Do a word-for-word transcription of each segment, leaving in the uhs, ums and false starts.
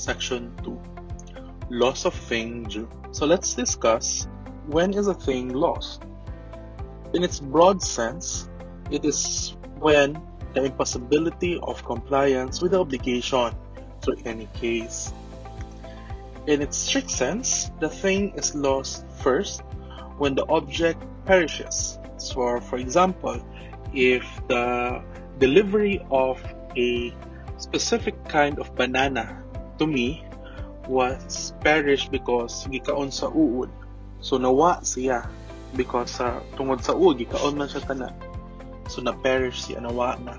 Section two. Loss of thing due. So let's discuss when is a thing lost. In its broad sense, it is when the impossibility of compliance with the obligation through any case. In its strict sense, the thing is lost first when the object perishes. So, for example, if the delivery of a specific kind of banana to me was perished because gikaon sa uod. So, nawa siya because sa uh, tungod sa uod, gikaon man siya tanan. So, na-perish siya, nawa na.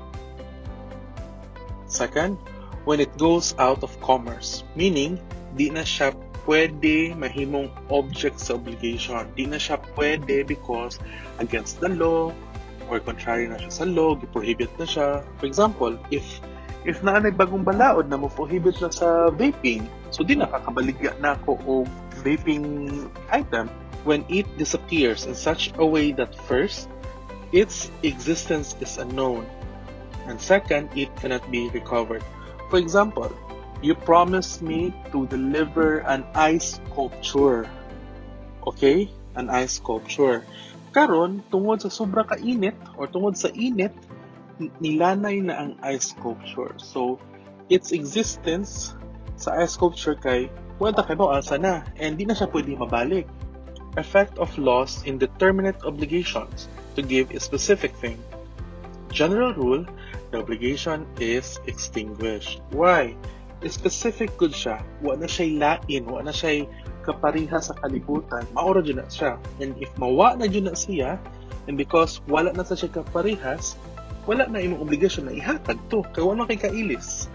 Second, when it goes out of commerce, meaning, di na siya pwede mahimong object sa obligation. Di na siya pwede because against the law or contrary na siya sa law, gi-prohibit na siya. For example, if if naanay bagong balaod na mo prohibit na sa vaping, so di nakakabaligya na ako o vaping item when it disappears in such a way that first, its existence is unknown, and second, it cannot be recovered. For example, you promised me to deliver an ice sculpture. Okay? An ice sculpture. Karon, tungod sa sobra ka-init or tungod sa init, nilanay na ang ice sculpture. So, its existence sa ice sculpture kay wala kay ba asa na and di na siya pwede mabalik. Effect of loss in determinate obligations to give a specific thing. General rule, the obligation is extinguished. Why? Specific good siya. Wa na siya'y lain, wa na siya'y kapariha sa kalibutan. Maura dyan na siya. And if mawa na dyan na siya, and because wala na sa siya kaparihas, wala na imong obligasyon na ihatag to. Kaya wala kay kailis.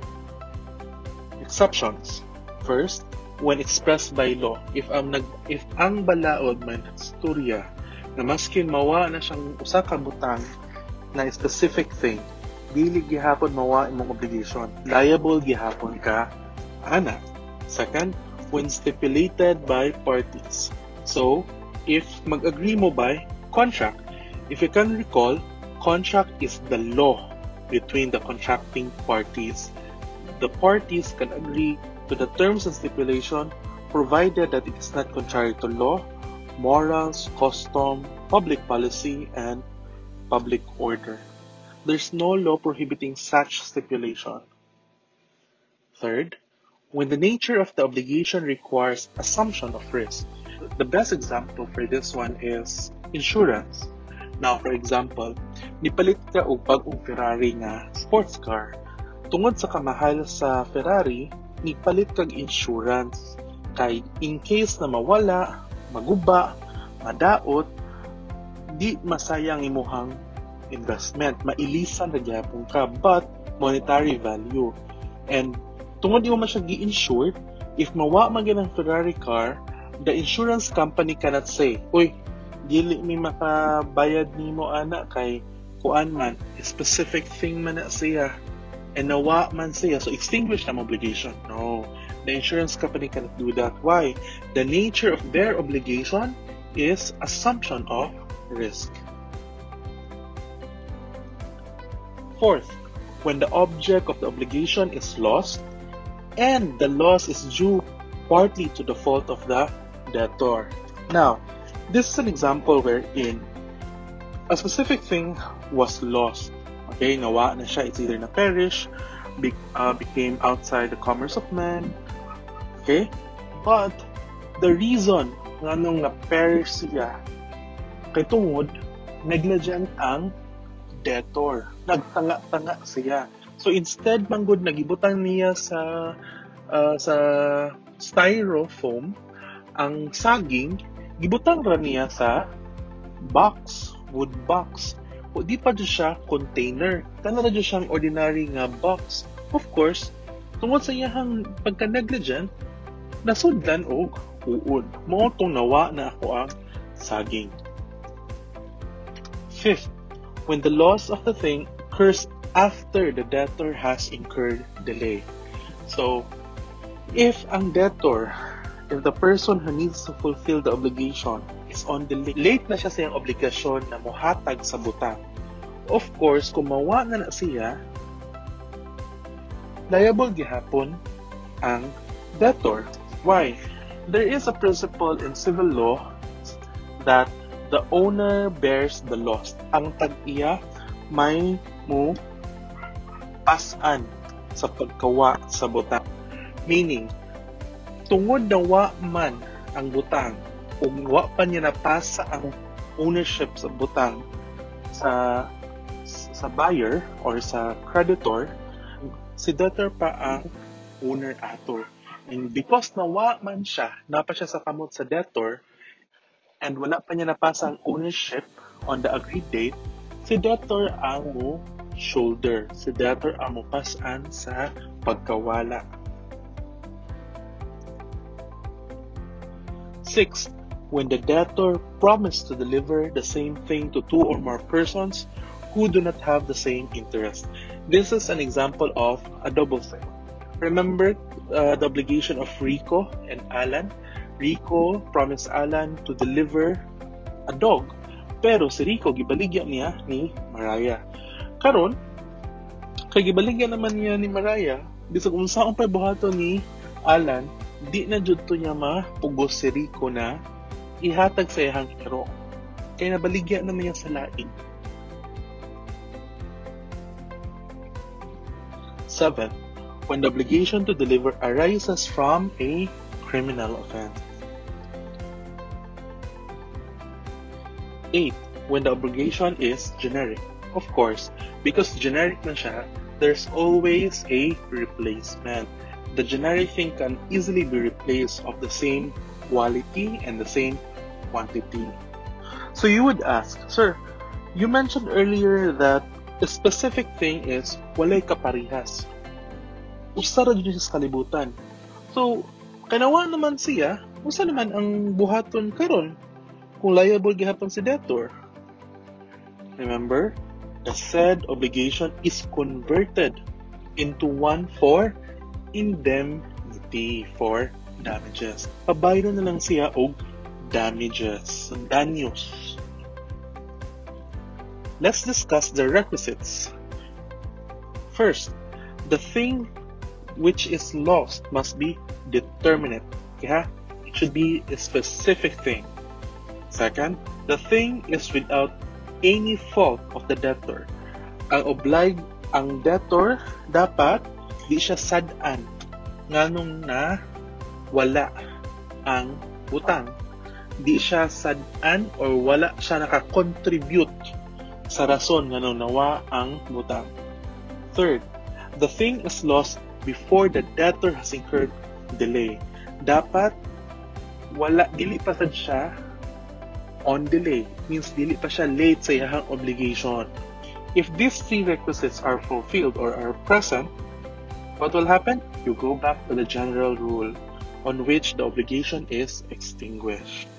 Exceptions. First, when expressed by law, if ang nag if ang balaod man storya na maskin mawa na siyang usa ka butang na specific thing, dili gihapon mawa imong obligation, liable gihapon ka ana. Second, when stipulated by parties. So, if mag-agree mo by contract, if you can recall, contract is the law between the contracting parties. The parties can agree to the terms and stipulation provided that it is not contrary to law, morals, custom, public policy, and public order. There's no law prohibiting such stipulation. Third, when the nature of the obligation requires assumption of risk. The best example for this one is insurance. Now, for example, nipalit ka og bagong Ferrari nga sports car. Tungod sa kamahal sa Ferrari, nipalit kag insurance. Kay in case na mawala, maguba, madaot, di masayang imuhang investment. Mailisan na gyapon ka, but monetary value. And tungod di mo man siya gi-insured, if mawa man gyud ang Ferrari car, the insurance company cannot say, uy, dili mi makabayad nimo ana kay kuan man specific thing man na siya and nawa man siya, so extinguish na obligation. No, the insurance company cannot do that. Why? The nature of their obligation is assumption of risk. Fourth, when the object of the obligation is lost and the loss is due partly to the fault of the debtor. Now, this is an example wherein a specific thing was lost. Okay, nawa na siya. It's either na-perish, be, uh, became outside the commerce of man. Okay? But, the reason nga nung na-perish siya, kay tungod, negligent ang debtor. Nagtanga-tanga siya. So, instead, manggod, nagibutang niya sa uh, sa styrofoam, ang saging, gibutang ra niya sa box, wood box. O di pa dyan siya container. Tana na dyan siyang ordinary nga box. Of course, tungod sa iyahang pagka-negligent, nasudlan og uod. Mo tong nawa na ako ang saging. Fifth, when the loss of the thing occurs after the debtor has incurred delay. So, if ang debtor, if the person who needs to fulfill the obligation is on delay, late na siya sa iyang obligasyon na muhatag sa butang. Of course, kung mawa na na siya, liable gihapon ang debtor. Why? There is a principle in civil law that the owner bears the loss. Ang tag-iya may mo pasan sa pagkawa sa butang. Meaning, tungod na wa man ang butang, kung wa pa niya napasa ang ownership sa butang sa sa buyer or sa creditor, si debtor pa ang owner ato. And because nawa man siya, napa siya sa kamot sa debtor, and wala pa niya napasa ang ownership on the agreed date, si debtor ang mo shoulder. Si debtor ang mo pasan sa pagkawala. Sixth, when the debtor promised to deliver the same thing to two or more persons who do not have the same interest. This is an example of a double thing. Remember uh, the obligation of Rico and Alan? Rico promised Alan to deliver a dog, pero si Rico gibaligya niya ni Mariah. Karon, kay gibaligya naman niya ni Mariah, bisag unsaon pa buhaton ni Alan, di na jud to niya mapugos si Rico na ihatag sa iyang hero. Kaya nabaligya naman niya sa lain. Seven, when the obligation to deliver arises from a criminal offense. Eight, when the obligation is generic. Of course, because generic na siya, there's always a replacement. The generic thing can easily be replaced of the same quality and the same quantity. So you would ask, sir, you mentioned earlier that the specific thing is walay kaparihas. Usa ra jud sa kalibutan. So, kanawa naman siya, usa naman ang buhaton karon kung liable gihapon si debtor. Remember, the said obligation is converted into one for indemnity, for damages. Pabayro na lang siya og damages, danyos. Let's discuss the requisites. First, the thing which is lost must be determinate. Yeah? It should be a specific thing. Second, the thing is without any fault of the debtor. Ang oblig, ang debtor dapat di siya sad-an nganong na wala ang utang. Di siya sad-an or wala siya naka-contribute sa rason nga nawa ang utang. Third, the thing is lost before the debtor has incurred delay. Dapat wala, dili pa sad siya on delay. Means dili pa siya late sa iyang obligation. If these three requisites are fulfilled or are present, what will happen? You go back to the general rule on which the obligation is extinguished.